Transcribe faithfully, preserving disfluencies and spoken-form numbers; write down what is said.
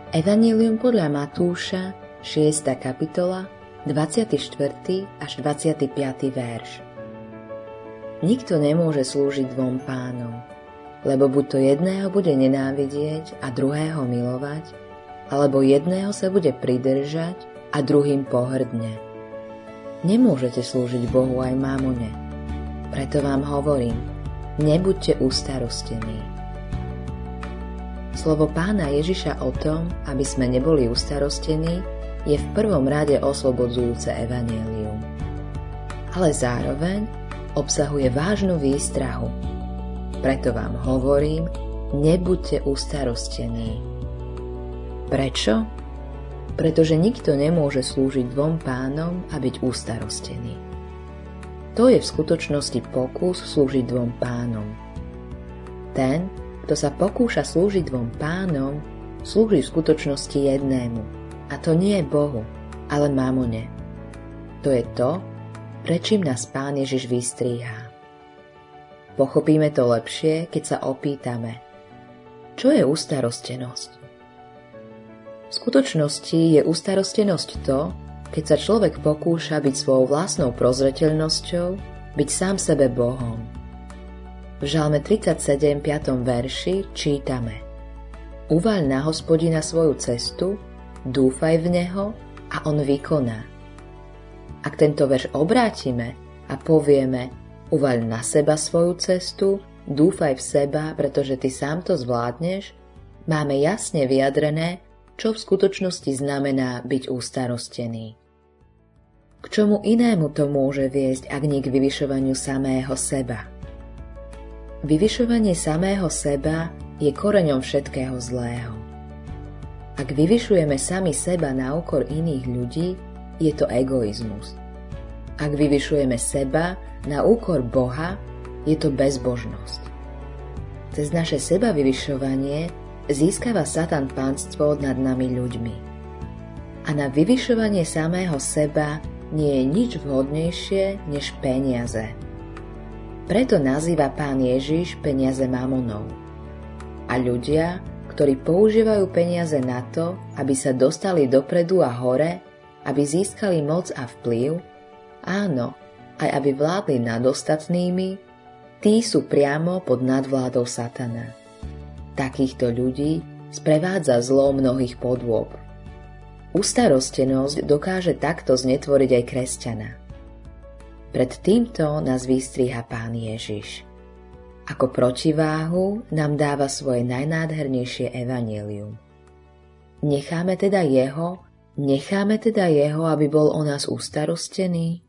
Evanjelium podľa Matúša, šiesta kapitola, dvadsiaty štvrtý až dvadsiaty piaty verš. Nikto nemôže slúžiť dvom pánom, lebo buď to jedného bude nenávidieť a druhého milovať, alebo jedného sa bude pridržať a druhým pohrdne. Nemôžete slúžiť Bohu aj mámone. Preto vám hovorím, nebuďte ustarostení. Slovo Pána Ježiša o tom, aby sme neboli ustarostení, je v prvom rade oslobodzujúce evanjelium. Ale zároveň obsahuje vážnu výstrahu. Preto vám hovorím, nebuďte ustarostení. Prečo? Pretože nikto nemôže slúžiť dvom pánom a byť ustarostený. To je v skutočnosti pokus slúžiť dvom pánom. Ten, kto sa pokúša slúžiť dvom pánom, slúži v skutočnosti jednému. A to nie je Bohu, ale mamone. To je to, prečím nás Pán Ježiš vystríha. Pochopíme to lepšie, keď sa opýtame, čo je ustarostenosť? V skutočnosti je ustarostenosť to, keď sa človek pokúša byť svojou vlastnou prozreteľnosťou, byť sám sebe Bohom. V Žalme tridsaťsedem, piatom verši čítame: Uvaľ na Hospodina svoju cestu, dúfaj v Neho a On vykoná. Ak tento verš obrátime a povieme: Uvaľ na seba svoju cestu, dúfaj v seba, pretože ty sám to zvládneš, máme jasne vyjadrené, čo v skutočnosti znamená byť ustarostený. K čomu inému to môže viesť, ak nie k vyvyšovaniu samého seba? Vyvyšovanie samého seba je koreňom všetkého zlého. Ak vyvyšujeme sami seba na úkor iných ľudí, je to egoizmus. Ak vyvyšujeme seba na úkor Boha, je to bezbožnosť. Cez naše seba vyvyšovanie získava Satan pánstvo nad nami ľuďmi. A na vyvyšovanie samého seba nie je nič vhodnejšie než peniaze. Preto nazýva Pán Ježiš peniaze mamonou. A ľudia, ktorí používajú peniaze na to, aby sa dostali dopredu a hore, aby získali moc a vplyv, áno, aj aby vládli nad ostatnými, tí sú priamo pod nadvládou Satana. Takýchto ľudí sprevádza zlo mnohých podôb. Ustarostenosť dokáže takto znetvoriť aj kresťana. Pred týmto nás vystriha Pán Ježiš. Ako protiváhu nám dáva svoje najnádhernejšie evanjelium. Necháme teda jeho, necháme teda jeho, aby bol o nás ustarostený?